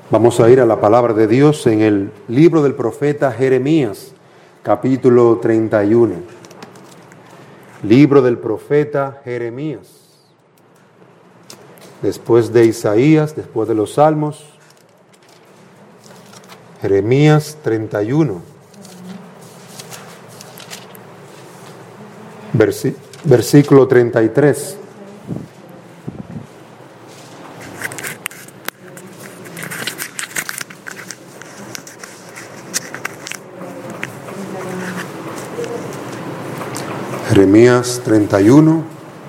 Vamos a ir a la palabra de Dios en el libro del profeta Jeremías, capítulo 31. Libro del profeta Jeremías. Después de Isaías, después de los Salmos, Jeremías 31. Versículo 33. Jeremías 31.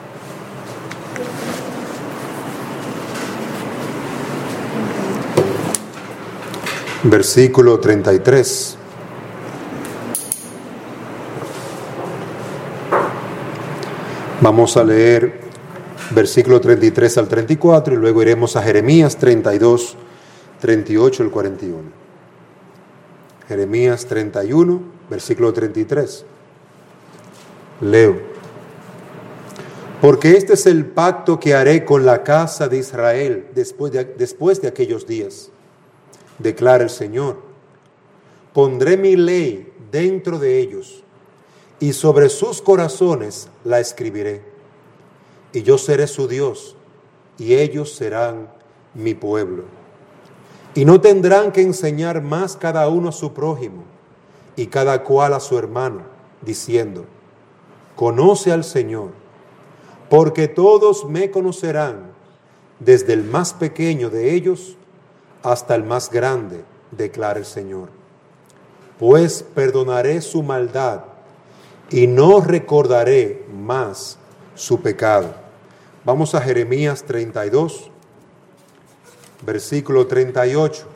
Versículo 33. Vamos a leer versículo 33 al 34 y luego iremos a Jeremías 32, 38 al 41. Jeremías 31, versículo 33. Leo. Porque este es el pacto que haré con la casa de Israel después de aquellos días, declara el Señor. Pondré mi ley dentro de ellos, y sobre sus corazones la escribiré. Y yo seré su Dios, y ellos serán mi pueblo. Y no tendrán que enseñar más cada uno a su prójimo, y cada cual a su hermano, diciendo: conoce al Señor, porque todos me conocerán, desde el más pequeño de ellos hasta el más grande, declara el Señor. Pues perdonaré su maldad y no recordaré más su pecado. Vamos a Jeremías 32, versículo 38.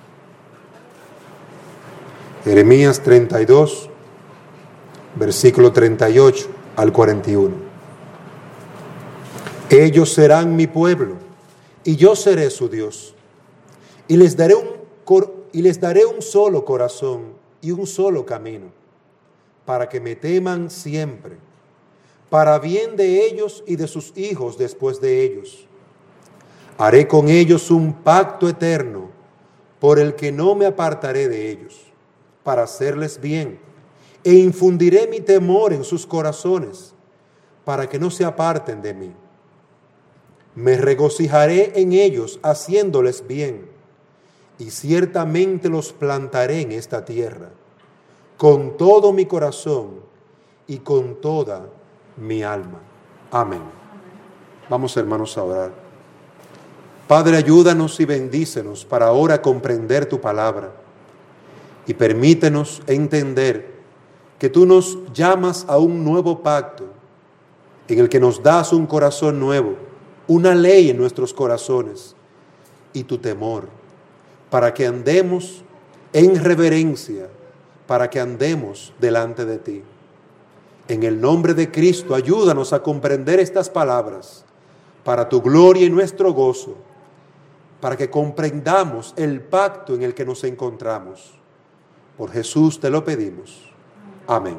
Jeremías 32, versículo 38 al 41. Ellos serán mi pueblo, y yo seré su Dios. Y les daré un solo corazón y un solo camino, para que me teman siempre, para bien de ellos y de sus hijos después de ellos. Haré con ellos un pacto eterno, por el que no me apartaré de ellos, para hacerles bien, e infundiré mi temor en sus corazones, para que no se aparten de mí. Me regocijaré en ellos, haciéndoles bien, y ciertamente los plantaré en esta tierra, con todo mi corazón y con toda mi alma. Amén. Vamos, hermanos, a orar. Padre, ayúdanos y bendícenos para ahora comprender tu palabra, y permítenos entender que tú nos llamas a un nuevo pacto, en el que nos das un corazón nuevo, una ley en nuestros corazones y tu temor, para que andemos en reverencia, para que andemos delante de ti. En el nombre de Cristo, ayúdanos a comprender estas palabras, para tu gloria y nuestro gozo, para que comprendamos el pacto en el que nos encontramos. Por Jesús te lo pedimos. Amén.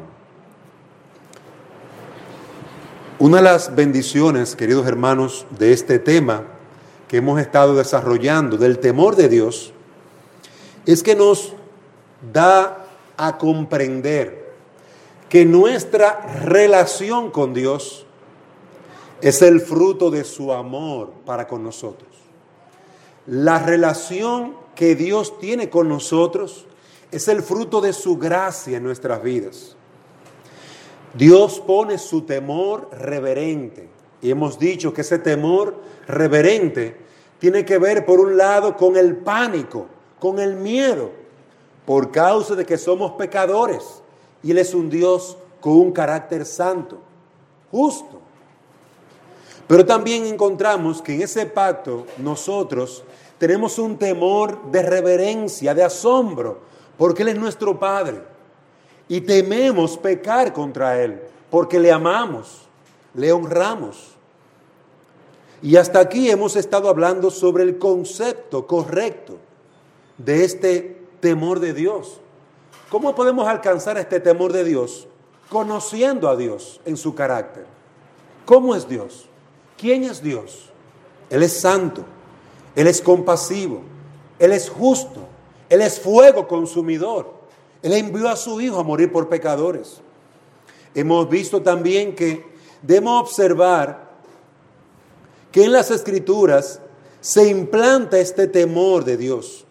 Una de las bendiciones, queridos hermanos, de este tema que hemos estado desarrollando, del temor de Dios, es que nos da a comprender que nuestra relación con Dios es el fruto de su amor para con nosotros. La relación que Dios tiene con nosotros es el fruto de su gracia en nuestras vidas. Dios pone su temor reverente, y hemos dicho que ese temor reverente tiene que ver, por un lado, con el pánico, con el miedo, por causa de que somos pecadores, y Él es un Dios con un carácter santo, justo. Pero también encontramos que en ese pacto nosotros tenemos un temor de reverencia, de asombro, porque Él es nuestro Padre. Y tememos pecar contra Él, porque le amamos, le honramos. Y hasta aquí hemos estado hablando sobre el concepto correcto de este temor de Dios. ¿Cómo podemos alcanzar este temor de Dios? Conociendo a Dios en su carácter. ¿Cómo es Dios? ¿Quién es Dios? Él es santo, Él es compasivo, Él es justo, Él es fuego consumidor. Él envió a su Hijo a morir por pecadores. Hemos visto también que debemos observar que en las Escrituras se implanta este temor de Dios.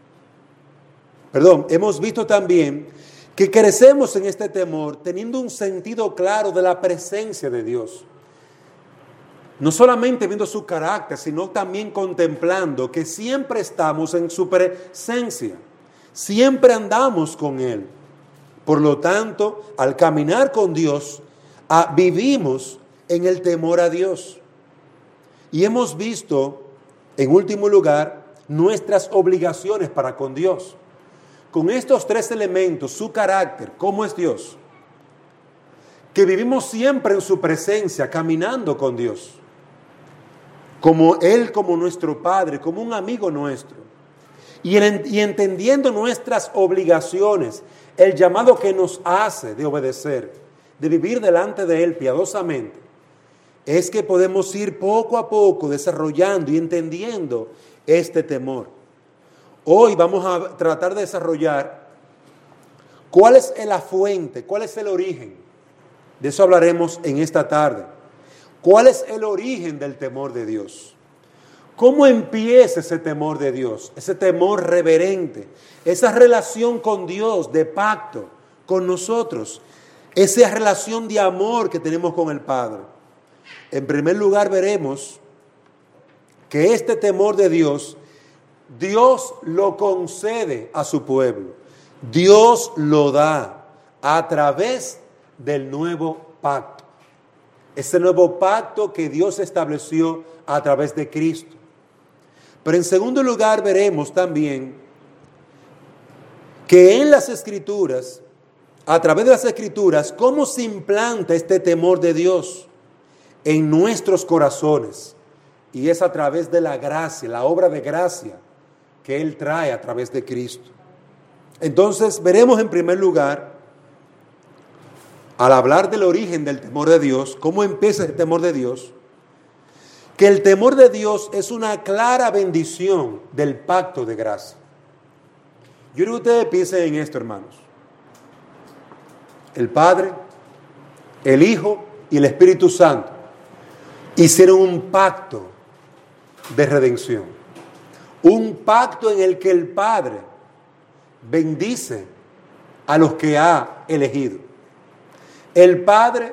Hemos visto también que crecemos en este temor teniendo un sentido claro de la presencia de Dios. No solamente viendo su carácter, sino también contemplando que siempre estamos en su presencia. Siempre andamos con Él. Por lo tanto, al caminar con Dios, vivimos en el temor a Dios. Y hemos visto, en último lugar, nuestras obligaciones para con Dios. Con estos tres elementos, su carácter, cómo es Dios, que vivimos siempre en su presencia, caminando con Dios, como Él, como nuestro Padre, como un amigo nuestro. Y entendiendo nuestras obligaciones, el llamado que nos hace de obedecer, de vivir delante de Él piadosamente, es que podemos ir poco a poco desarrollando y entendiendo este temor. Hoy vamos a tratar de desarrollar cuál es la fuente, cuál es el origen. De eso hablaremos en esta tarde. ¿Cuál es el origen del temor de Dios? ¿Cómo empieza ese temor de Dios? Ese temor reverente, esa relación con Dios de pacto con nosotros, esa relación de amor que tenemos con el Padre. En primer lugar veremos que este temor de Dios, Dios lo concede a su pueblo. Dios lo da a través del nuevo pacto. Ese nuevo pacto que Dios estableció a través de Cristo. Pero en segundo lugar veremos también que en las Escrituras, a través de las Escrituras, cómo se implanta este temor de Dios en nuestros corazones. Y es a través de la gracia, la obra de gracia que Él trae a través de Cristo. Entonces veremos en primer lugar, al hablar del origen del temor de Dios, cómo empieza el temor de Dios, que el temor de Dios es una clara bendición del pacto de gracia. Yo quiero que ustedes piensen en esto, hermanos. El Padre, el Hijo y el Espíritu Santo hicieron un pacto de redención. Un pacto en el que el Padre bendice a los que ha elegido. El Padre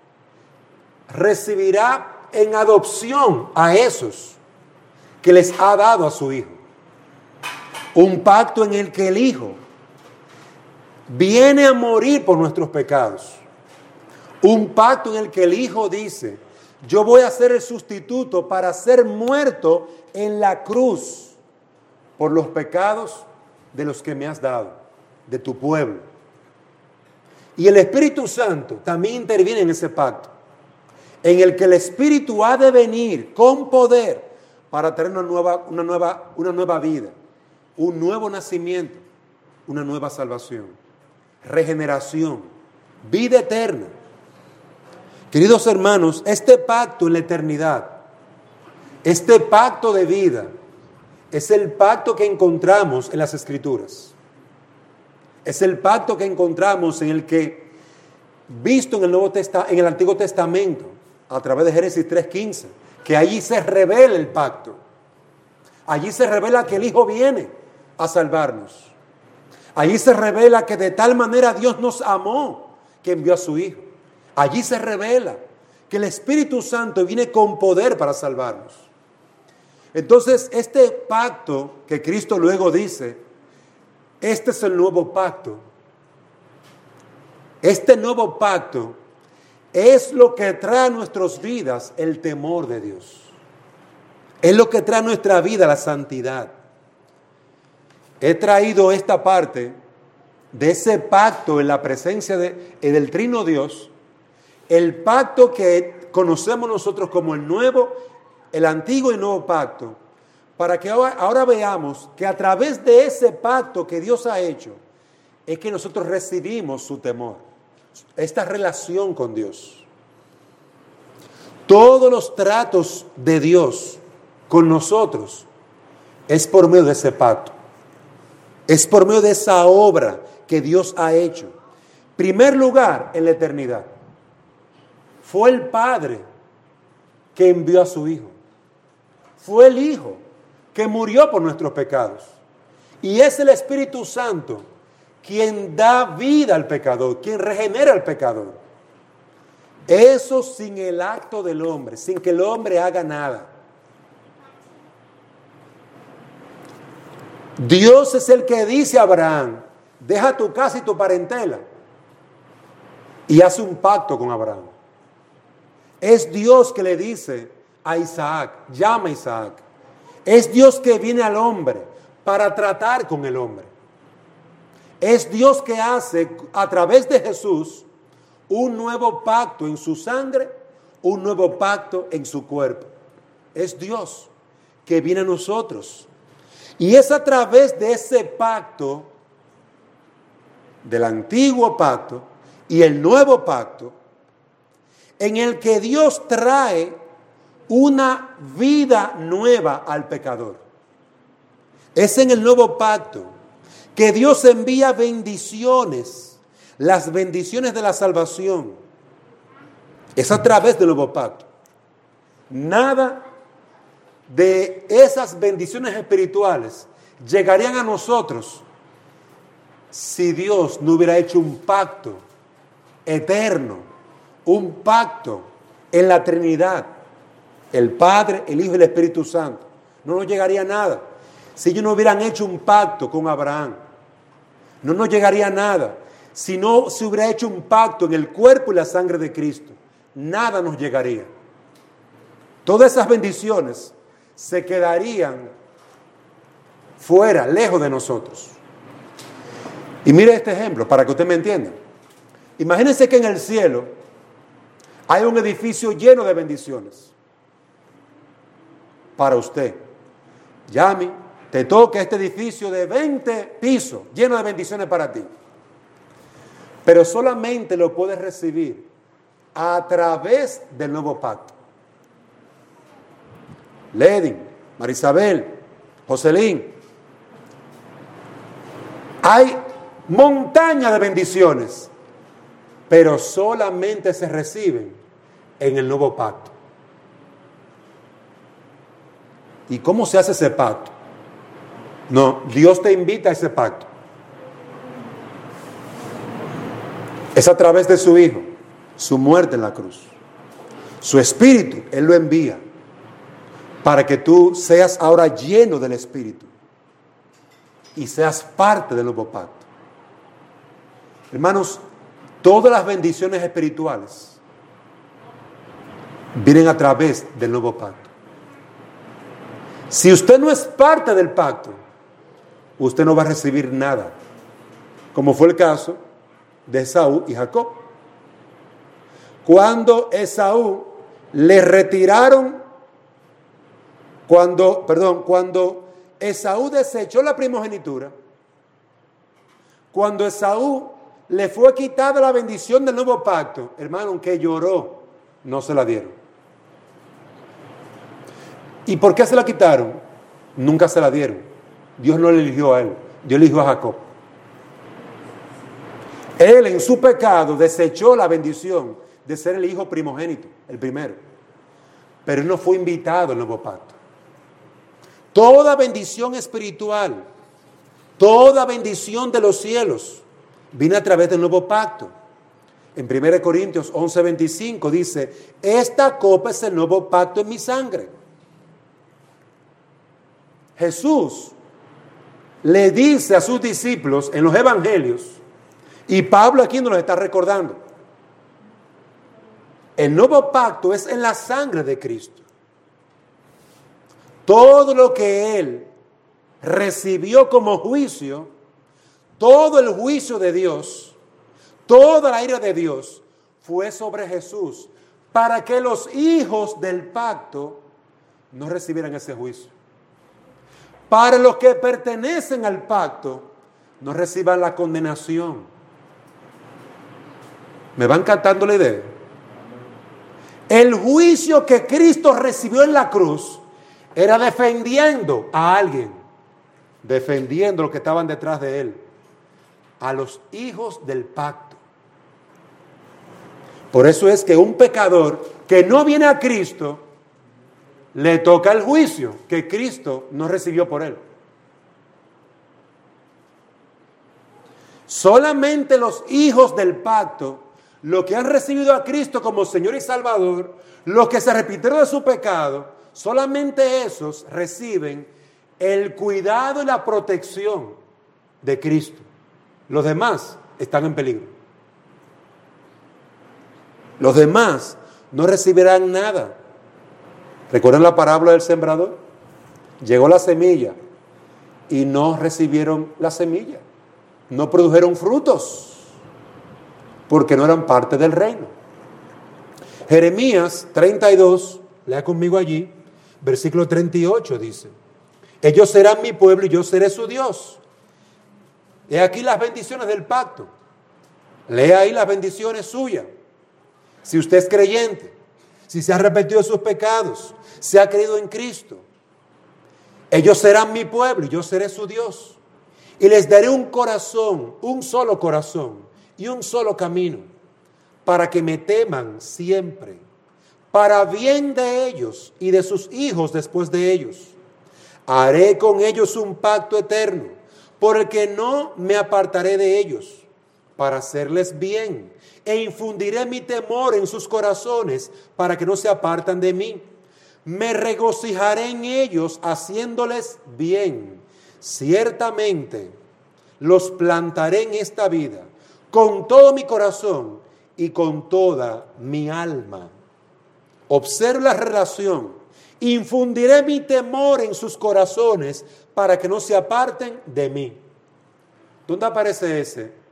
recibirá en adopción a esos que les ha dado a su Hijo. Un pacto en el que el Hijo viene a morir por nuestros pecados. Un pacto en el que el Hijo dice: yo voy a ser el sustituto para ser muerto en la cruz por los pecados de los que me has dado, de tu pueblo. Y el Espíritu Santo también interviene en ese pacto, en el que el Espíritu ha de venir con poder para traer una nueva vida, un nuevo nacimiento, una nueva salvación, regeneración, vida eterna. Queridos hermanos, este pacto en la eternidad, este pacto de vida, es el pacto que encontramos en las Escrituras. Es el pacto que encontramos en el que, visto en el Antiguo Testamento, a través de Génesis 3:15, que allí se revela el pacto. Allí se revela que el Hijo viene a salvarnos. Allí se revela que de tal manera Dios nos amó que envió a su Hijo. Allí se revela que el Espíritu Santo viene con poder para salvarnos. Entonces, este pacto que Cristo luego dice, este es el nuevo pacto. Este nuevo pacto es lo que trae a nuestras vidas el temor de Dios. Es lo que trae a nuestra vida la santidad. He traído esta parte de ese pacto en la presencia del Trino Dios, el pacto que conocemos nosotros como el antiguo y nuevo pacto, para que ahora veamos que a través de ese pacto que Dios ha hecho, es que nosotros recibimos su temor, esta relación con Dios. Todos los tratos de Dios con nosotros es por medio de ese pacto. Es por medio de esa obra que Dios ha hecho. Primer lugar, en la eternidad. Fue el Padre que envió a su Hijo. Fue el Hijo que murió por nuestros pecados. Y es el Espíritu Santo quien da vida al pecador, quien regenera al pecador. Eso sin el acto del hombre, sin que el hombre haga nada. Dios es el que dice a Abraham, deja tu casa y tu parentela. Y hace un pacto con Abraham. Es Dios que le dice a Isaac, llama a Isaac. Es Dios que viene al hombre para tratar con el hombre. Es Dios que hace a través de Jesús un nuevo pacto en su sangre, un nuevo pacto en su cuerpo. Es Dios que viene a nosotros. Y es a través de ese pacto, del antiguo pacto y el nuevo pacto, en el que Dios trae una vida nueva al pecador. Es en el nuevo pacto que Dios envía bendiciones, las bendiciones de la salvación. Es a través del nuevo pacto. Nada de esas bendiciones espirituales llegarían a nosotros si Dios no hubiera hecho un pacto eterno, un pacto en la Trinidad, el Padre, el Hijo y el Espíritu Santo. No nos llegaría nada si ellos no hubieran hecho un pacto con Abraham. No nos llegaría nada si no se hubiera hecho un pacto en el cuerpo y la sangre de Cristo. Nada nos llegaría. Todas esas bendiciones se quedarían fuera, lejos de nosotros. Y mire este ejemplo para que usted me entienda. Imagínense que en el cielo hay un edificio lleno de bendiciones para usted. Yami, te toca este edificio de 20 pisos lleno de bendiciones para ti. Pero solamente lo puedes recibir a través del nuevo pacto. Ledin, Marisabel, Joselín. Hay montaña de bendiciones, pero solamente se reciben en el nuevo pacto. ¿Y cómo se hace ese pacto? No, Dios te invita a ese pacto. Es a través de su Hijo, su muerte en la cruz. Su Espíritu, Él lo envía para que tú seas ahora lleno del Espíritu y seas parte del nuevo pacto. Hermanos, todas las bendiciones espirituales vienen a través del nuevo pacto. Si usted no es parte del pacto, usted no va a recibir nada, como fue el caso de Esaú y Jacob. Cuando Esaú le retiraron, cuando Esaú desechó la primogenitura, cuando Esaú le fue quitada la bendición del nuevo pacto, hermano, aunque lloró, no se la dieron. ¿Y por qué se la quitaron? Nunca se la dieron. Dios no le eligió a él, Dios eligió a Jacob. Él en su pecado desechó la bendición de ser el hijo primogénito, el primero. Pero él no fue invitado al nuevo pacto. Toda bendición espiritual, toda bendición de los cielos viene a través del nuevo pacto. En 1 Corintios 11:25 dice, esta copa es el nuevo pacto en mi sangre. Jesús le dice a sus discípulos en los evangelios, y Pablo aquí nos lo está recordando, el nuevo pacto es en la sangre de Cristo. Todo lo que Él recibió como juicio, todo el juicio de Dios, toda la ira de Dios fue sobre Jesús para que los hijos del pacto no recibieran ese juicio. Para los que pertenecen al pacto no reciban la condenación. ¿Me van captando la idea? El juicio que Cristo recibió en la cruz era defendiendo a alguien, defendiendo los que estaban detrás de él, a los hijos del pacto. Por eso es que un pecador que no viene a Cristo, le toca el juicio que Cristo no recibió por él. Solamente los hijos del pacto, los que han recibido a Cristo como Señor y Salvador, los que se arrepintieron de su pecado, solamente esos reciben el cuidado y la protección de Cristo. Los demás están en peligro. Los demás no recibirán nada. ¿Recuerdan la parábola del sembrador? Llegó la semilla y no recibieron la semilla. No produjeron frutos porque no eran parte del reino. Jeremías 32, lea conmigo allí, versículo 38 dice: ellos serán mi pueblo y yo seré su Dios. He aquí las bendiciones del pacto. Lea ahí las bendiciones suyas. Si usted es creyente, si se ha arrepentido de sus pecados, si ha creído en Cristo, ellos serán mi pueblo y yo seré su Dios. Y les daré un corazón, un solo corazón y un solo camino, para que me teman siempre, para bien de ellos y de sus hijos después de ellos. Haré con ellos un pacto eterno, por el que no me apartaré de ellos, para hacerles bien, e infundiré mi temor en sus corazones, para que no se apartan de mí. Me regocijaré en ellos, haciéndoles bien. Ciertamente los plantaré en esta vida, con todo mi corazón y con toda mi alma. Observa la relación. Infundiré mi temor en sus corazones, para que no se aparten de mí. ¿Dónde aparece ese?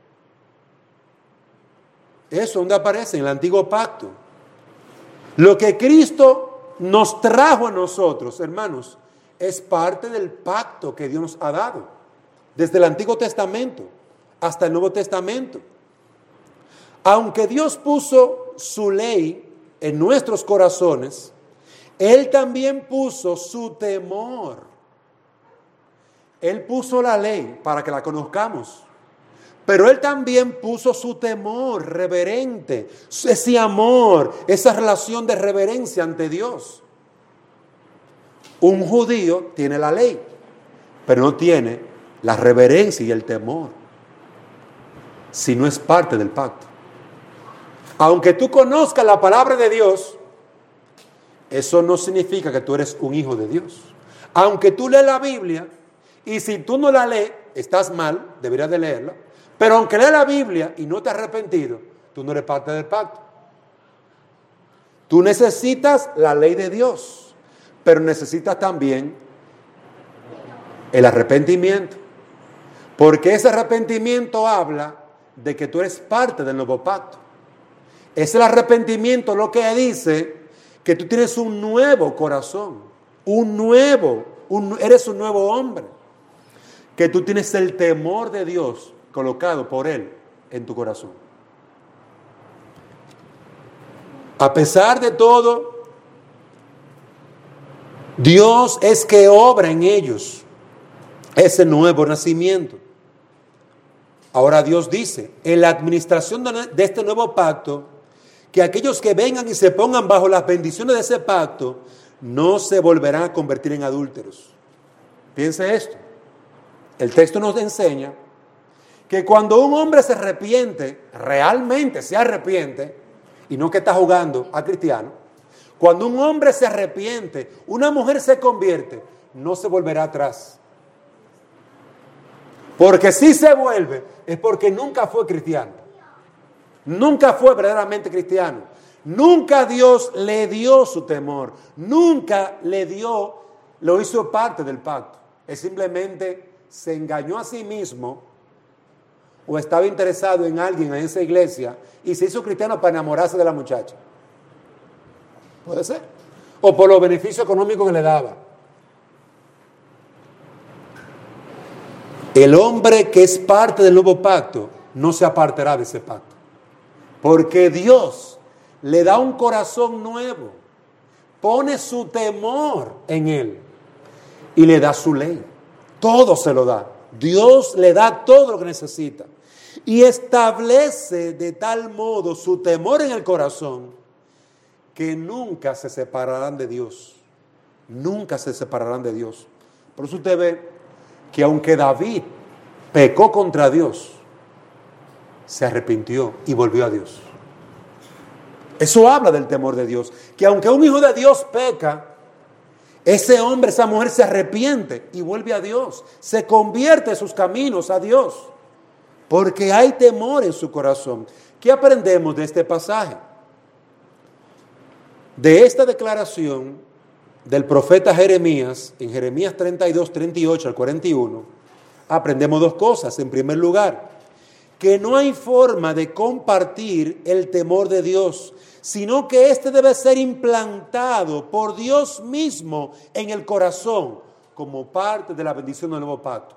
Eso, ¿dónde aparece? En el antiguo pacto. Lo que Cristo nos trajo a nosotros, hermanos, es parte del pacto que Dios nos ha dado. Desde el Antiguo Testamento hasta el Nuevo Testamento. Aunque Dios puso su ley en nuestros corazones, Él también puso su temor. Él puso la ley para que la conozcamos. Pero Él también puso su temor reverente, ese amor, esa relación de reverencia ante Dios. Un judío tiene la ley, pero no tiene la reverencia y el temor, si no es parte del pacto. Aunque tú conozcas la palabra de Dios, eso no significa que tú eres un hijo de Dios. Aunque tú lees la Biblia, y si tú no la lees, estás mal, deberías de leerla. Pero aunque leas la Biblia y no te has arrepentido, tú no eres parte del pacto. Tú necesitas la ley de Dios, pero necesitas también el arrepentimiento. Porque ese arrepentimiento habla de que tú eres parte del nuevo pacto. Es el arrepentimiento lo que dice que tú tienes un nuevo corazón, eres un nuevo hombre, que tú tienes el temor de Dios colocado por Él en tu corazón. A pesar de todo, Dios es que obra en ellos ese nuevo nacimiento. Ahora Dios dice, en la administración de este nuevo pacto, que aquellos que vengan y se pongan bajo las bendiciones de ese pacto, no se volverán a convertir en adúlteros. Piense esto. El texto nos enseña que cuando un hombre se arrepiente, realmente se arrepiente, y no que está jugando a cristiano, cuando un hombre se arrepiente, una mujer se convierte, no se volverá atrás. Porque si se vuelve, es porque nunca fue cristiano. Nunca fue verdaderamente cristiano. Nunca Dios le dio su temor. Nunca lo hizo parte del pacto. Él simplemente se engañó a sí mismo, o estaba interesado en alguien en esa iglesia y se hizo cristiano para enamorarse de la muchacha. Puede ser. O por los beneficios económicos que le daba. El hombre que es parte del nuevo pacto no se apartará de ese pacto. Porque Dios le da un corazón nuevo, pone su temor en él y le da su ley. todo se lo da. Dios le da todo lo que necesita. Y establece de tal modo su temor en el corazón que nunca se separarán de Dios. Nunca se separarán de Dios. Por eso usted ve que aunque David pecó contra Dios, se arrepintió y volvió a Dios. Eso habla del temor de Dios. Que aunque un hijo de Dios peca, ese hombre, esa mujer se arrepiente y vuelve a Dios. Se convierte en sus caminos a Dios. Porque hay temor en su corazón. ¿Qué aprendemos de este pasaje? De esta declaración del profeta Jeremías, en Jeremías 32, 38 al 41, aprendemos dos cosas. En primer lugar, que no hay forma de compartir el temor de Dios, sino que éste debe ser implantado por Dios mismo en el corazón, como parte de la bendición del nuevo pacto.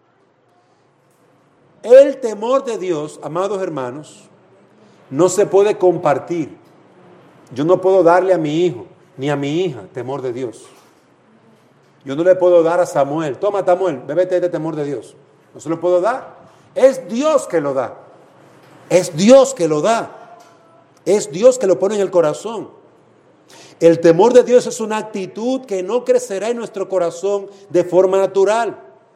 El temor de Dios, amados hermanos, no se puede compartir. Yo no puedo darle a mi hijo ni a mi hija temor de Dios. Yo no le puedo dar a Samuel, toma Samuel, bébete de temor de Dios. No se lo puedo dar. Es Dios que lo da. Es Dios que lo da. Es Dios que lo pone en el corazón. El temor de Dios es una actitud que no crecerá en nuestro corazón de forma natural.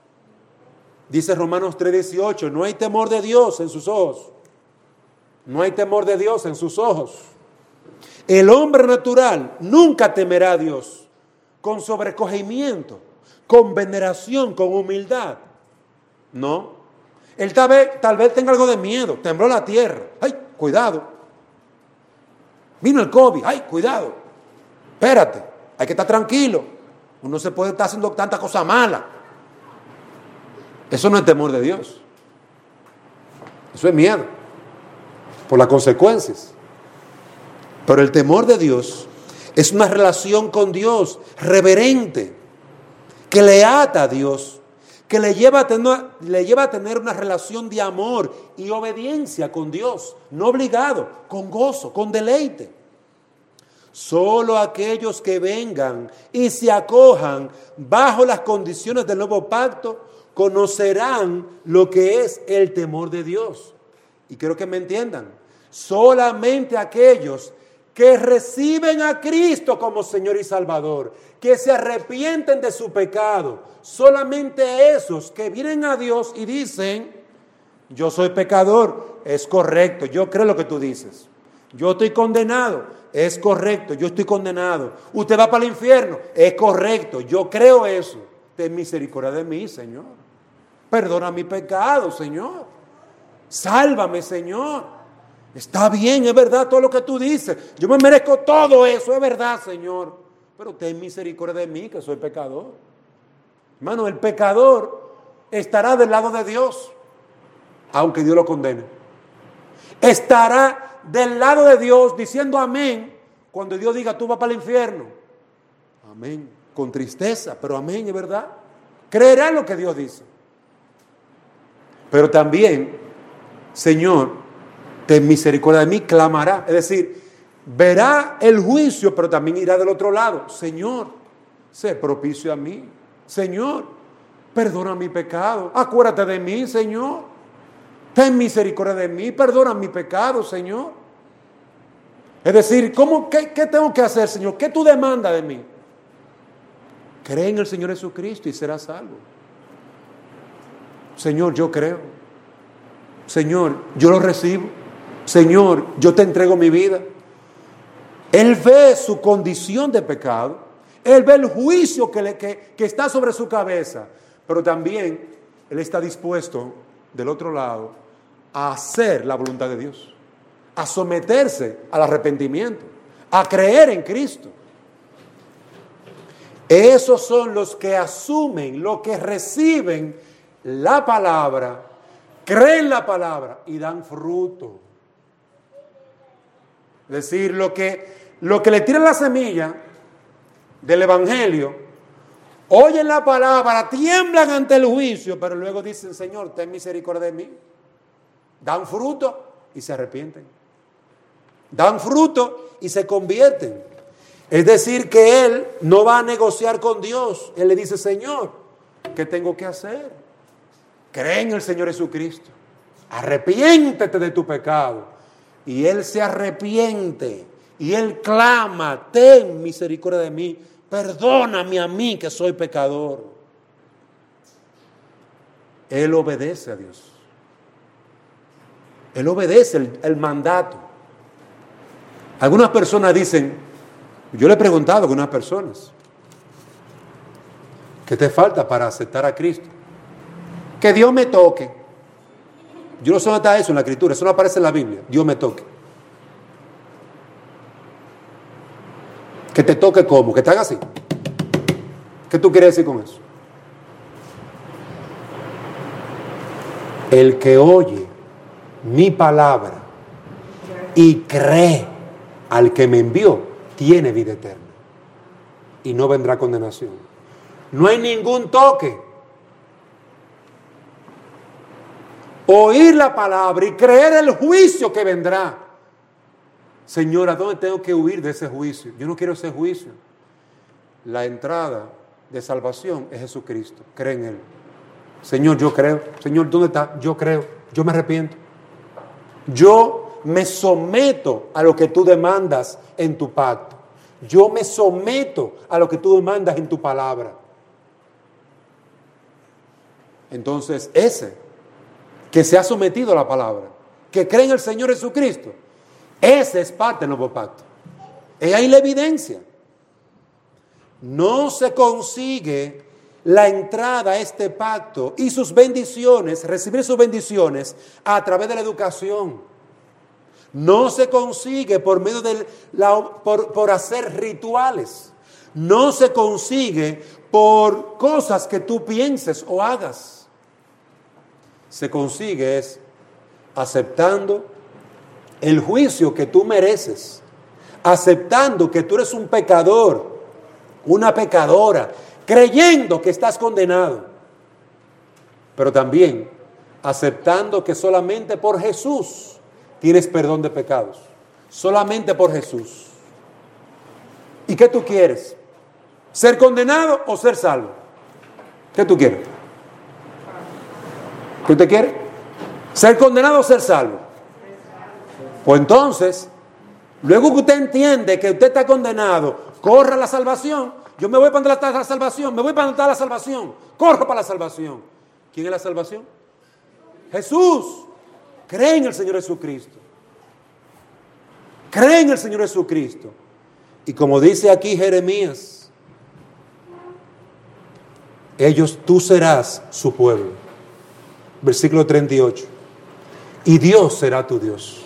Dice Romanos 3:18, no hay temor de Dios en sus ojos. No hay temor de Dios en sus ojos. El hombre natural nunca temerá a Dios con sobrecogimiento, con veneración, con humildad. No. Él tal vez tenga algo de miedo. Tembló la tierra. ¡Ay, cuidado! Vino el COVID. ¡Ay, cuidado! Espérate, hay que estar tranquilo. Uno se puede estar haciendo tanta cosa mala. Eso no es temor de Dios. Eso es miedo por las consecuencias. Pero el temor de Dios es una relación con Dios reverente, que le ata a Dios, que le lleva a tener una relación de amor y obediencia con Dios, no obligado, con gozo, con deleite. Solo aquellos que vengan y se acojan bajo las condiciones del nuevo pacto conocerán lo que es el temor de Dios. Y quiero que me entiendan, solamente aquellos que reciben a Cristo como Señor y Salvador, que se arrepienten de su pecado, solamente esos que vienen a Dios y dicen, yo soy pecador, es correcto, yo creo lo que tú dices, yo estoy condenado, es correcto, yo estoy condenado, usted va para el infierno, es correcto, yo creo eso, ten misericordia de mí, Señor, perdona mi pecado, Señor, sálvame, Señor. Está bien, es verdad todo lo que tú dices. Yo me merezco todo eso, es verdad, Señor. Pero ten misericordia de mí, que soy pecador. Hermano, el pecador estará del lado de Dios, aunque Dios lo condene. Estará del lado de Dios diciendo amén cuando Dios diga, tú vas para el infierno. Amén. Con tristeza, pero amén, es verdad. Creerá en lo que Dios dice. Pero también, Señor, ten misericordia de mí, clamará. Es decir, verá el juicio, pero también irá del otro lado. Señor, sé propicio a mí. Señor, perdona mi pecado. Acuérdate de mí, Señor. Ten misericordia de mí, perdona mi pecado, Señor. Es decir, ¿qué tengo que hacer, Señor? ¿Qué tú demandas de mí? Cree en el Señor Jesucristo y serás salvo. Señor, yo creo. Señor, yo lo recibo. Señor, yo te entrego mi vida. Él ve su condición de pecado. Él ve el juicio que está sobre su cabeza. Pero también Él está dispuesto, del otro lado, a hacer la voluntad de Dios. A someterse al arrepentimiento. A creer en Cristo. Esos son los que asumen, los que reciben la palabra, creen la palabra y dan fruto. Es decir, lo que le tiran la semilla del evangelio, oyen la palabra, tiemblan ante el juicio, pero luego dicen, Señor, ten misericordia de mí. Dan fruto y se arrepienten. Dan fruto y se convierten. Es decir, que él no va a negociar con Dios. Él le dice, Señor, ¿Qué tengo que hacer? Cree en el Señor Jesucristo. Arrepiéntete de tu pecado. Y Él se arrepiente. Y Él clama, ten misericordia de mí. Perdóname a mí que soy pecador. Él obedece a Dios. Él obedece el mandato. Algunas personas dicen, yo le he preguntado a algunas personas, ¿qué te falta para aceptar a Cristo? Que Dios me toque. Yo no sé dónde está eso en la Escritura, eso no aparece en la Biblia. Dios me toque. Que te toque ¿cómo? Que te haga así. ¿Qué tú quieres decir con eso? El que oye mi palabra y cree al que me envió, tiene vida eterna y no vendrá condenación. No hay ningún toque. Oír la palabra y creer el juicio que vendrá. Señor, ¿a dónde tengo que huir de ese juicio? Yo no quiero ese juicio. La entrada de salvación es Jesucristo. Cree en Él. Señor, yo creo. Señor, ¿dónde está? Yo creo. Yo me arrepiento. Yo me someto a lo que tú demandas en tu pacto. Yo me someto a lo que tú demandas en tu palabra. Entonces, ese que se ha sometido a la palabra, que cree en el Señor Jesucristo, ese es parte del nuevo pacto. Es ahí la evidencia. No se consigue la entrada a este pacto y sus bendiciones, recibir sus bendiciones a través de la educación. No se consigue por medio de por hacer rituales. No se consigue por cosas que tú pienses o hagas. Se consigue es aceptando el juicio que tú mereces, aceptando que tú eres un pecador, una pecadora, creyendo que estás condenado, pero también aceptando que solamente por Jesús tienes perdón de pecados, solamente por Jesús. ¿Y qué tú quieres? ¿Ser condenado o ser salvo? ¿Qué tú quieres? ¿Qué usted quiere? ¿Ser condenado o ser salvo? Pues entonces, luego que usted entiende que usted está condenado, corra a la salvación. Yo me voy para donde está la salvación, me voy para donde está la salvación, corro para la salvación. ¿Quién es la salvación? Jesús. Cree en el Señor Jesucristo. Cree en el Señor Jesucristo. Y como dice aquí Jeremías, tú serás su pueblo. Versículo 38. Y Dios será tu Dios.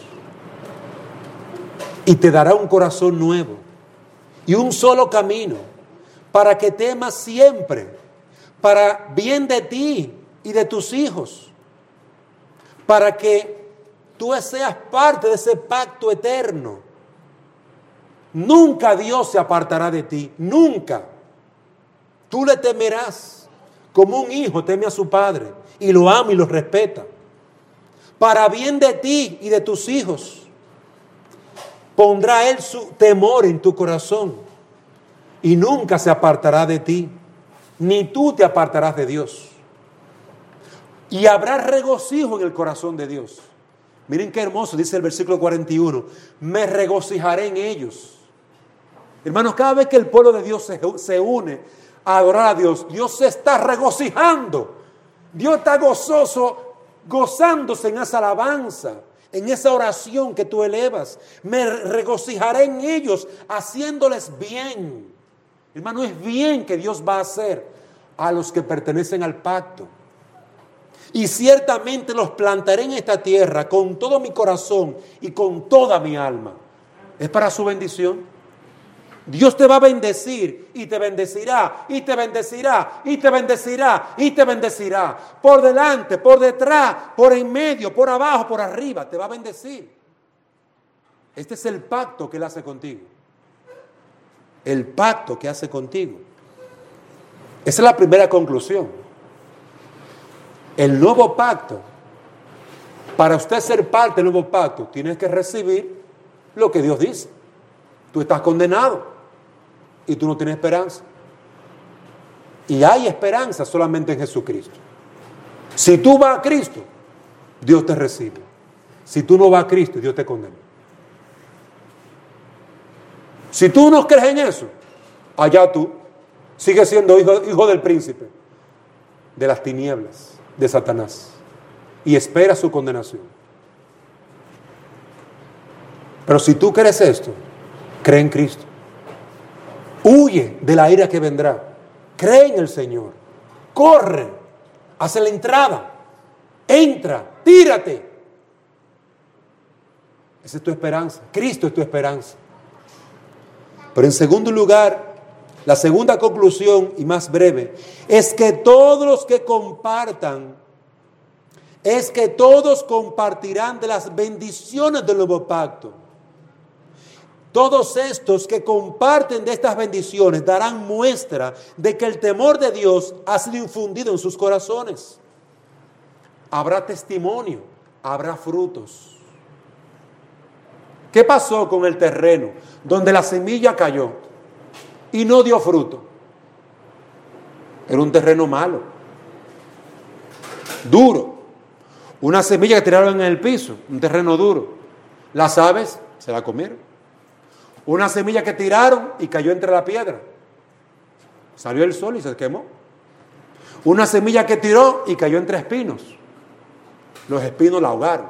Y te dará un corazón nuevo y un solo camino, para que temas siempre, para bien de ti y de tus hijos, para que tú seas parte de ese pacto eterno. Nunca Dios se apartará de ti, nunca. Tú le temerás como un hijo teme a su padre y lo ama y lo respeta. Para bien de ti y de tus hijos. Pondrá Él su temor en tu corazón y nunca se apartará de ti, ni tú te apartarás de Dios. Y habrá regocijo en el corazón de Dios. Miren qué hermoso, dice el versículo 41, me regocijaré en ellos. Hermanos, cada vez que el pueblo de Dios se une a adorar a Dios, Dios se está regocijando. Dios está gozoso, gozándose en esa alabanza, en esa oración que tú elevas. Me regocijaré en ellos, haciéndoles bien. Hermano, es bien que Dios va a hacer a los que pertenecen al pacto. Y ciertamente los plantaré en esta tierra con todo mi corazón y con toda mi alma. Es para su bendición. Dios te va a bendecir y te bendecirá, y te bendecirá, y te bendecirá, y te bendecirá. Por delante, por detrás, por en medio, por abajo, por arriba, te va a bendecir. Este es el pacto que Él hace contigo. El pacto que hace contigo. Esa es la primera conclusión. El nuevo pacto, para usted ser parte del nuevo pacto, tienes que recibir lo que Dios dice. Tú estás condenado y tú no tienes esperanza. Y hay esperanza solamente en Jesucristo. Si tú vas a Cristo, Dios te recibe. Si tú no vas a Cristo, Dios te condena. Si tú no crees en eso, allá tú sigues siendo hijo del príncipe, de las tinieblas, de Satanás, y espera su condenación. Pero si tú crees esto, cree en Cristo. Huye de la ira que vendrá. Cree en el Señor. Corre hacia la entrada. Entra, tírate. Esa es tu esperanza. Cristo es tu esperanza. Pero en segundo lugar, la segunda conclusión y más breve, es que todos los que compartan, es que todos compartirán de las bendiciones del nuevo pacto. Todos estos que comparten de estas bendiciones darán muestra de que el temor de Dios ha sido infundido en sus corazones. Habrá testimonio, habrá frutos. ¿Qué pasó con el terreno donde la semilla cayó y no dio fruto? Era un terreno malo, duro. Una semilla que tiraron en el piso, un terreno duro. Las aves se la comieron. Una semilla que tiraron y cayó entre la piedra. Salió el sol y se quemó. Una semilla que tiró y cayó entre espinos. Los espinos la ahogaron.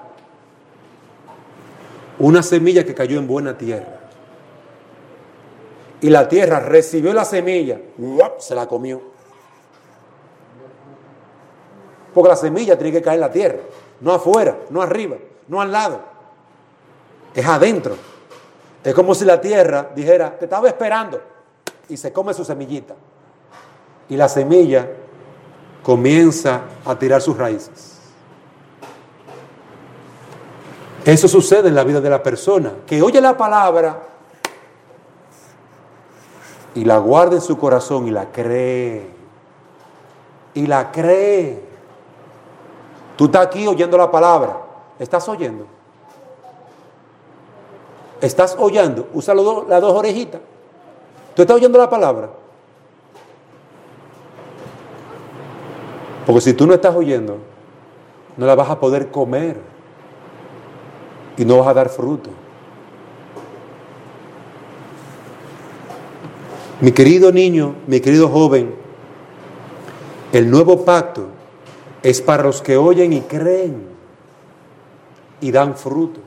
Una semilla que cayó en buena tierra. Y la tierra recibió la semilla, se la comió. Porque la semilla tiene que caer en la tierra, no afuera, no arriba, no al lado. Es adentro. Es como si la tierra dijera, te estaba esperando, y se come su semillita. Y la semilla comienza a tirar sus raíces. Eso sucede en la vida de la persona, que oye la palabra y la guarda en su corazón y la cree. Y la cree. Tú estás aquí oyendo la palabra. ¿Estás oyendo? ¿Estás oyendo? Usa las dos orejitas. ¿Tú estás oyendo la palabra? Porque si tú no estás oyendo, no la vas a poder comer. Y no vas a dar fruto. Mi querido niño, mi querido joven, el nuevo pacto es para los que oyen y creen y dan fruto.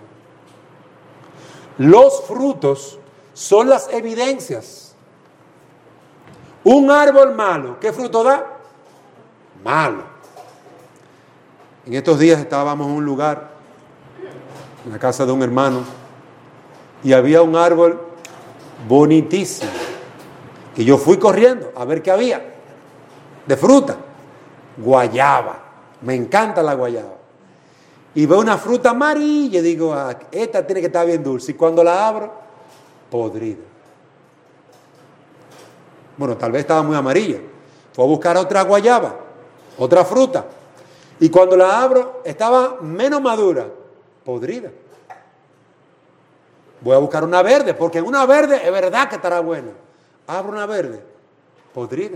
Los frutos son las evidencias. Un árbol malo, ¿qué fruto da? Malo. En estos días estábamos en un lugar, en la casa de un hermano, y había un árbol bonitísimo. Y yo fui corriendo a ver qué había de fruta. Guayaba. Me encanta la guayaba. Y veo una fruta amarilla y digo, esta tiene que estar bien dulce. Y cuando la abro, podrida. Bueno, tal vez estaba muy amarilla. Fue a buscar otra guayaba, otra fruta. Y cuando la abro, estaba menos madura, podrida. Voy a buscar una verde, porque en una verde es verdad que estará buena. Abro una verde, podrida.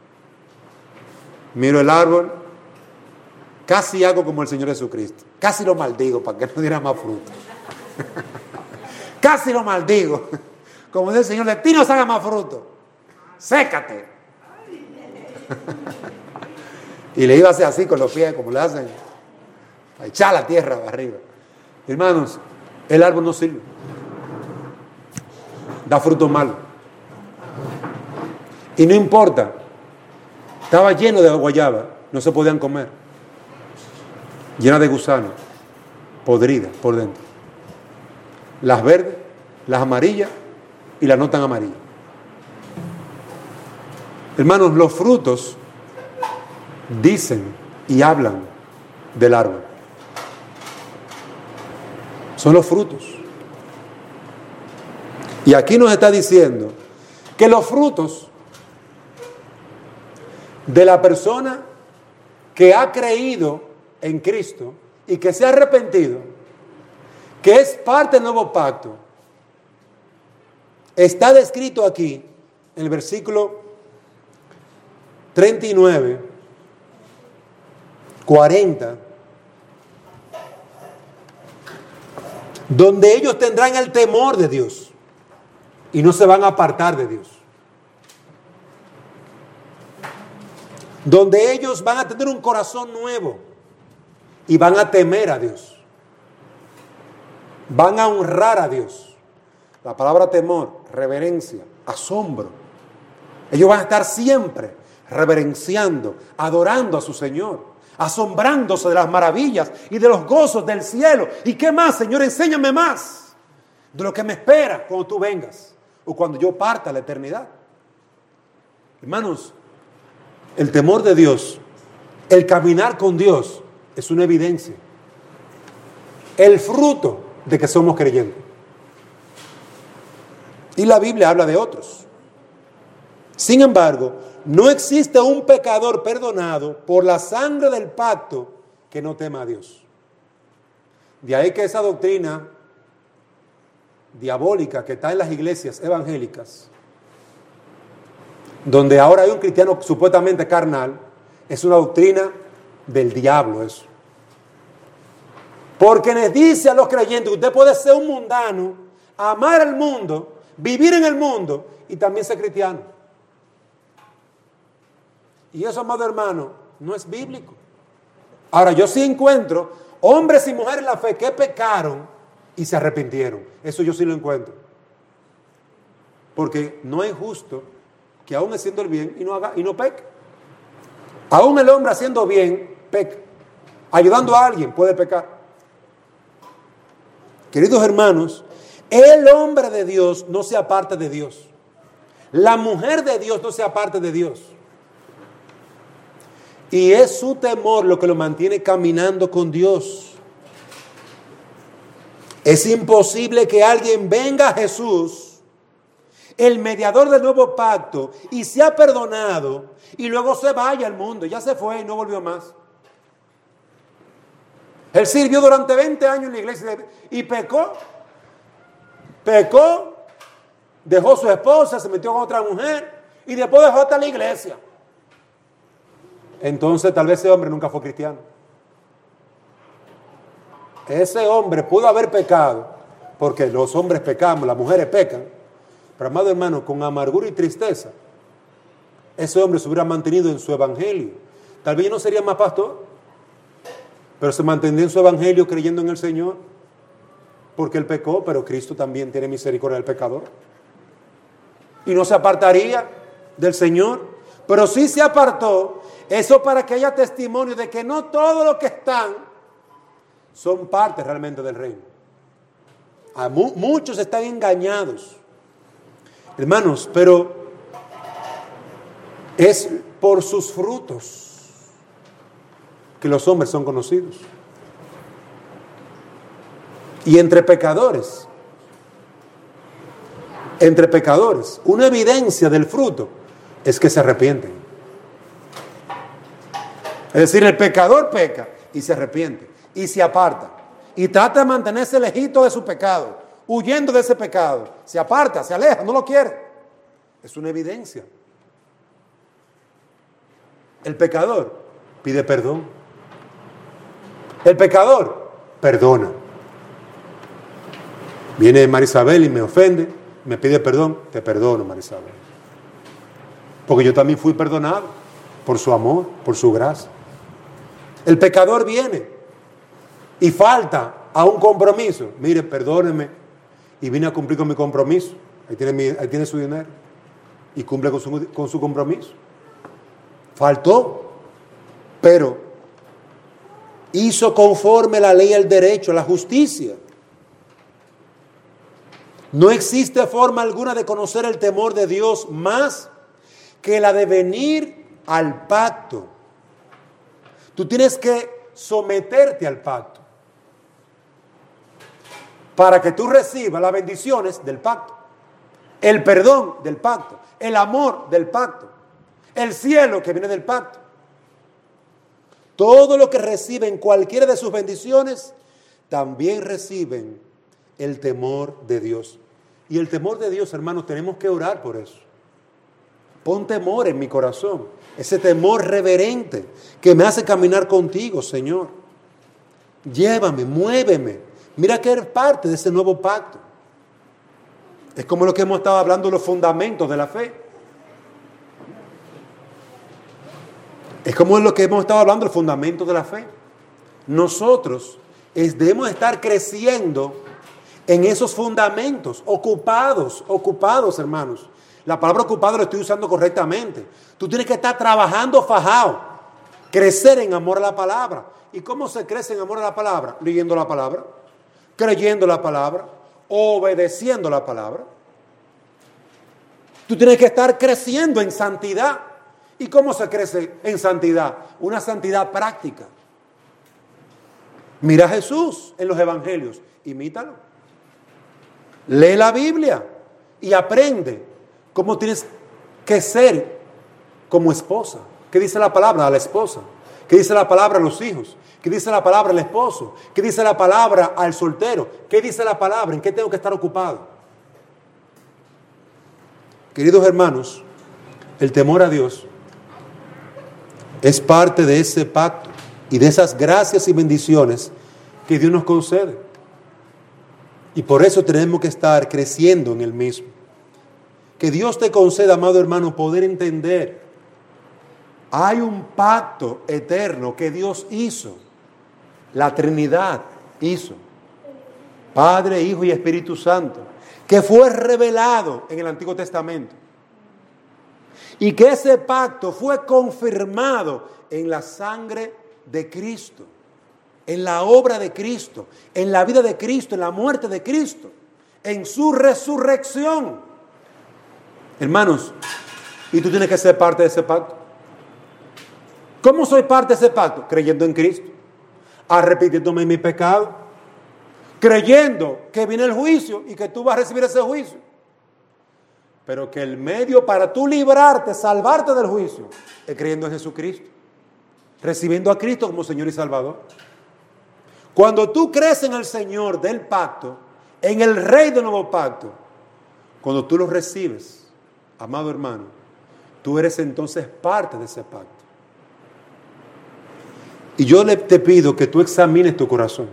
Miro el árbol, casi hago como el Señor Jesucristo. Casi lo maldigo para que no diera más fruto. Casi lo maldigo. Como dice el Señor, de ti no salga más fruto. Sécate. Y le iba a hacer así con los pies, como le hacen, a echar la tierra arriba. Hermanos, el árbol no sirve. Da fruto malo. Y no importa. Estaba lleno de guayaba, no se podían comer. Llena de gusanos, podrida por dentro. Las verdes, las amarillas y las no tan amarillas. Hermanos, los frutos dicen y hablan del árbol. Son los frutos. Y aquí nos está diciendo que los frutos de la persona que ha creído en Cristo y que se ha arrepentido, que es parte del nuevo pacto, está descrito aquí en el versículo 39, 40, donde ellos tendrán el temor de Dios y no se van a apartar de Dios. Donde ellos van a tener un corazón nuevo y van a temer a Dios. Van a honrar a Dios. La palabra temor, reverencia, asombro. Ellos van a estar siempre reverenciando, adorando a su Señor, asombrándose de las maravillas y de los gozos del cielo. ¿Y qué más, Señor? Enséñame más de lo que me espera cuando tú vengas o cuando yo parta a la eternidad. Hermanos, el temor de Dios, el caminar con Dios, es una evidencia. El fruto de que somos creyentes. Y la Biblia habla de otros. Sin embargo, no existe un pecador perdonado por la sangre del pacto que no tema a Dios. De ahí que esa doctrina diabólica que está en las iglesias evangélicas, donde ahora hay un cristiano supuestamente carnal, es una doctrina del diablo eso. Porque les dice a los creyentes que usted puede ser un mundano, amar el mundo, vivir en el mundo y también ser cristiano. Y eso, amado hermano, no es bíblico. Ahora, yo sí encuentro hombres y mujeres en la fe que pecaron y se arrepintieron. Eso yo sí lo encuentro. Porque no es justo que aún haciendo el bien y no peque. Aún el hombre haciendo bien, peca. Ayudando a alguien puede pecar. Queridos hermanos, el hombre de Dios no se aparta de Dios. La mujer de Dios no se aparta de Dios. Y es su temor lo que lo mantiene caminando con Dios. Es imposible que alguien venga a Jesús, el mediador del nuevo pacto, y sea perdonado, y luego se vaya al mundo. Ya se fue y no volvió más. Él sirvió durante 20 años en la iglesia y pecó. Pecó, dejó a su esposa, se metió con otra mujer y después dejó hasta la iglesia. Entonces tal vez ese hombre nunca fue cristiano. Ese hombre pudo haber pecado, porque los hombres pecamos, las mujeres pecan, pero amado hermano, con amargura y tristeza, ese hombre se hubiera mantenido en su evangelio. Tal vez no sería más pastor, pero se mantendría en su evangelio creyendo en el Señor, porque él pecó, pero Cristo también tiene misericordia del pecador. Y no se apartaría del Señor, pero sí se apartó. Eso para que haya testimonio de que no todos los que están son parte realmente del reino. Muchos están engañados, hermanos, pero es por sus frutos que los hombres son conocidos. Y entre pecadores, una evidencia del fruto es que se arrepienten. Es decir, el pecador peca y se arrepiente y se aparta y trata de mantenerse lejito de su pecado, huyendo de ese pecado. Se aparta, se aleja, no lo quiere. Es una evidencia. El pecador pide perdón. El pecador perdona. Viene Marisabel y me ofende, me pide perdón, te perdono, Marisabel. Porque yo también fui perdonado por su amor, por su gracia. El pecador viene y falta a un compromiso. Mire, perdóneme, y vine a cumplir con mi compromiso. Ahí tiene su dinero. Y cumple con su compromiso. Faltó, pero hizo conforme la ley, el derecho, la justicia. No existe forma alguna de conocer el temor de Dios más que la de venir al pacto. Tú tienes que someterte al pacto para que tú recibas las bendiciones del pacto, el perdón del pacto, el amor del pacto, el cielo que viene del pacto. Todo lo que reciben cualquiera de sus bendiciones, también reciben el temor de Dios. Y el temor de Dios, hermanos, tenemos que orar por eso. Pon temor en mi corazón. ese temor reverente que me hace caminar contigo, Señor. Llévame, muéveme. Mira que eres parte de ese nuevo pacto. Es como lo que hemos estado hablando de los fundamentos de la fe. Es como lo que hemos estado hablando, el fundamento de la fe. Nosotros debemos estar creciendo en esos fundamentos, ocupados, hermanos. La palabra ocupado lo estoy usando correctamente. Tú tienes que estar trabajando fajado, crecer en amor a la palabra. ¿Y cómo se crece en amor a la palabra? Leyendo la palabra, creyendo la palabra, obedeciendo la palabra. Tú tienes que estar creciendo en santidad. ¿Y cómo se crece en santidad? Una santidad práctica. Mira a Jesús en los evangelios, imítalo. Lee la Biblia y aprende cómo tienes que ser como esposa. ¿Qué dice la palabra a la esposa? ¿Qué dice la palabra a los hijos? ¿Qué dice la palabra al esposo? ¿Qué dice la palabra al soltero? ¿Qué dice la palabra? ¿En qué tengo que estar ocupado? Queridos hermanos, el temor a Dios es parte de ese pacto y de esas gracias y bendiciones que Dios nos concede. Y por eso tenemos que estar creciendo en el mismo. Que Dios te conceda, amado hermano, poder entender. Hay un pacto eterno que Dios hizo. La Trinidad hizo. Padre, Hijo y Espíritu Santo. Que fue revelado en el Antiguo Testamento. Y que ese pacto fue confirmado en la sangre de Cristo, en la obra de Cristo, en la vida de Cristo, en la muerte de Cristo, en su resurrección. Hermanos, y tú tienes que ser parte de ese pacto. ¿Cómo soy parte de ese pacto? Creyendo en Cristo, arrepintiéndome de mi pecado, creyendo que viene el juicio y que tú vas a recibir ese juicio. Pero que el medio para tú librarte, salvarte del juicio, es creyendo en Jesucristo, recibiendo a Cristo como Señor y Salvador. Cuando tú crees en el Señor del pacto, en el Rey del nuevo pacto, cuando tú lo recibes, amado hermano, tú eres entonces parte de ese pacto. Y yo te pido que tú examines tu corazón.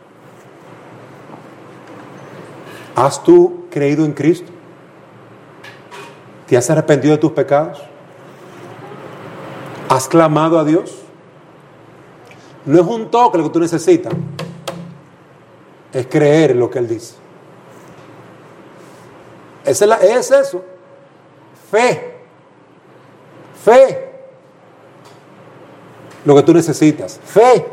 ¿Has tú creído en Cristo? ¿Te has arrepentido de tus pecados? ¿Has clamado a Dios? No es un toque lo que tú necesitas, es creer en lo que Él dice. Es eso. Fe. Lo que tú necesitas. Fe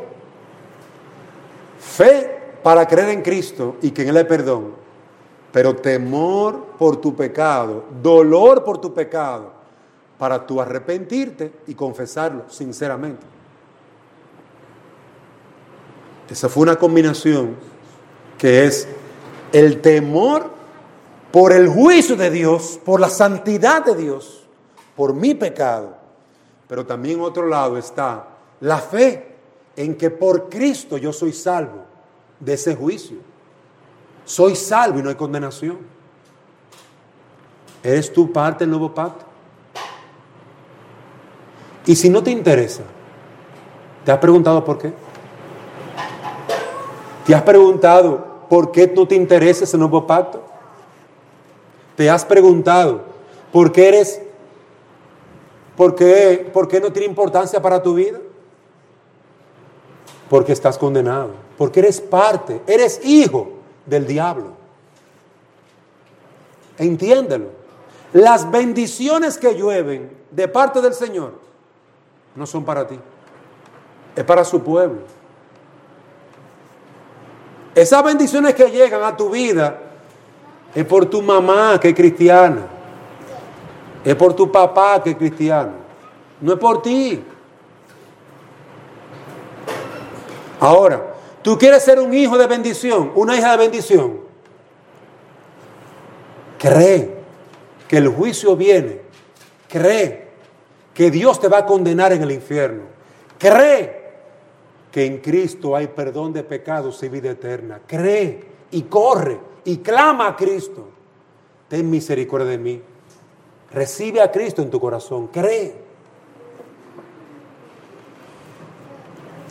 para creer en Cristo y que en Él hay perdón. Pero temor por tu pecado, dolor por tu pecado, para tú arrepentirte y confesarlo sinceramente. Esa fue una combinación que es el temor por el juicio de Dios, por la santidad de Dios, por mi pecado. Pero también en otro lado está la fe en que por Cristo yo soy salvo de ese juicio. Soy salvo y no hay condenación. ¿Eres tú parte del nuevo pacto? Y si no te interesa, ¿te has preguntado por qué? ¿Te has preguntado por qué no te interesa ese nuevo pacto? ¿Te has preguntado por qué no tiene importancia para tu vida? Porque estás condenado, porque eres parte, eres hijo del diablo. Entiéndelo. Las bendiciones que llueven de parte del Señor no son para ti, es para su pueblo. Esas bendiciones que llegan a tu vida es por tu mamá que es cristiana, es por tu papá que es cristiano, no es por ti. Ahora, ¿tú quieres ser un hijo de bendición, una hija de bendición? Cree que el juicio viene. Cree que Dios te va a condenar en el infierno. Cree que en Cristo hay perdón de pecados y vida eterna. Cree y corre y clama a Cristo. Ten misericordia de mí. Recibe a Cristo en tu corazón. Cree.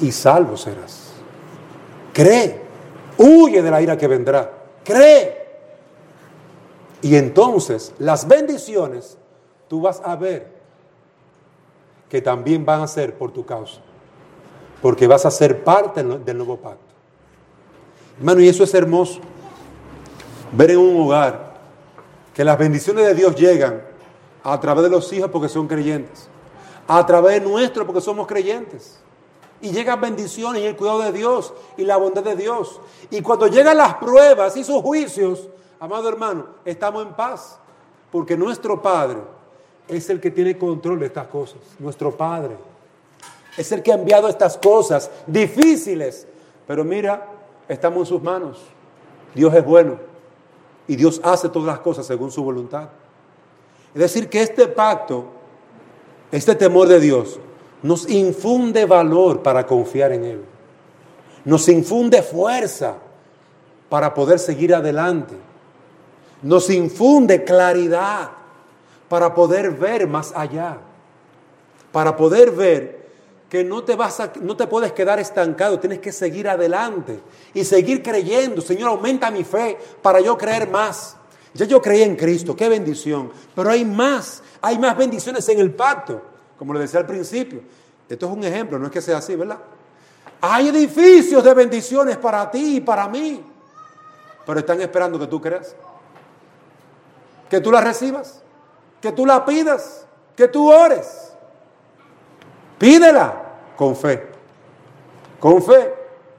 y salvo serás. Cree, huye de la ira que vendrá, cree. Y entonces las bendiciones tú vas a ver que también van a ser por tu causa, porque vas a ser parte del nuevo pacto. Hermano, y eso es hermoso, ver en un hogar que las bendiciones de Dios llegan a través de los hijos porque son creyentes, a través de nuestro porque somos creyentes. Y llegan bendiciones y el cuidado de Dios y la bondad de Dios. Y cuando llegan las pruebas y sus juicios, amado hermano, estamos en paz, porque nuestro Padre es el que tiene control de estas cosas. Nuestro Padre es el que ha enviado estas cosas difíciles. Pero mira, estamos en sus manos. Dios es bueno y Dios hace todas las cosas según su voluntad. Es decir, que este pacto, este temor de Dios, nos infunde valor para confiar en Él. Nos infunde fuerza para poder seguir adelante. Nos infunde claridad para poder ver más allá. Para poder ver que no te puedes quedar estancado, tienes que seguir adelante y seguir creyendo. Señor, aumenta mi fe para yo creer más. Ya yo creí en Cristo, qué bendición. Pero hay más bendiciones en el pacto. Como le decía al principio, esto es un ejemplo, no es que sea así, ¿verdad? Hay edificios de bendiciones para ti y para mí, pero están esperando que tú creas, que tú las recibas, que tú la pidas, que tú ores. Pídela con fe, con fe.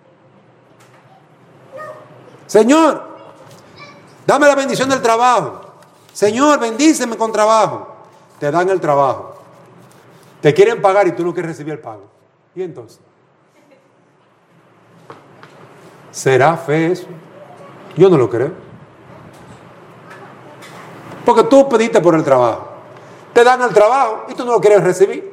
Señor, dame la bendición del trabajo. Señor, bendíceme con trabajo. Te dan el trabajo. Te quieren pagar y tú no quieres recibir el pago. ¿Y entonces? ¿Será fe eso? Yo no lo creo. Porque tú pediste por el trabajo. Te dan el trabajo y tú no lo quieres recibir.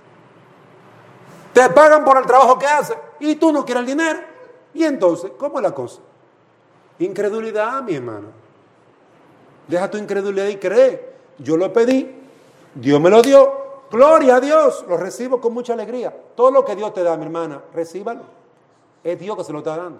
Te pagan por el trabajo que haces y tú no quieres el dinero. ¿Y entonces? ¿Cómo es la cosa? Incredulidad, mi hermano. Deja tu incredulidad y cree. Yo lo pedí, Dios me lo dio. Gloria a Dios, lo recibo con mucha alegría. Todo lo que Dios te da, mi hermana, recíbalo. Es Dios que se lo está dando.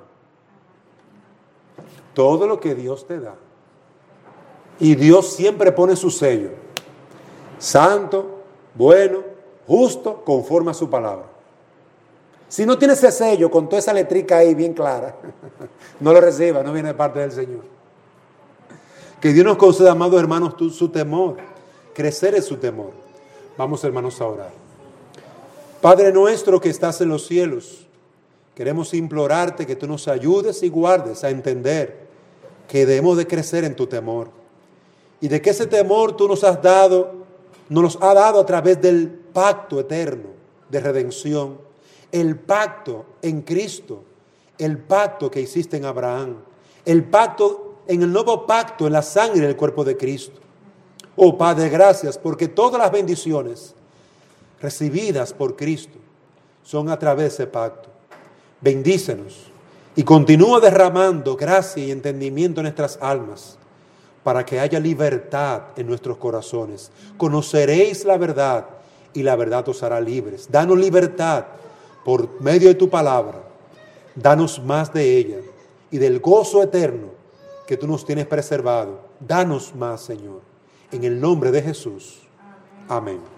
Todo lo que Dios te da. Y Dios siempre pone su sello. Santo, bueno, justo, conforme a su palabra. Si no tiene ese sello con toda esa letrica ahí bien clara, no lo reciba, no viene de parte del Señor. Que Dios nos conceda, amados hermanos, su temor, crecer en su temor. Vamos, hermanos, a orar. Padre nuestro que estás en los cielos, queremos implorarte que tú nos ayudes y guardes a entender que debemos de crecer en tu temor y de que ese temor tú nos has dado a través del pacto eterno de redención, el pacto en Cristo, el pacto que hiciste en Abraham, el pacto en el nuevo pacto en la sangre del cuerpo de Cristo. Oh Padre, gracias porque todas las bendiciones recibidas por Cristo son a través de ese pacto. Bendícenos y continúa derramando gracia y entendimiento en nuestras almas para que haya libertad en nuestros corazones. Conoceréis la verdad y la verdad os hará libres. Danos libertad por medio de tu palabra. Danos más de ella y del gozo eterno que tú nos tienes preservado. Danos más, Señor. En el nombre de Jesús. Amén.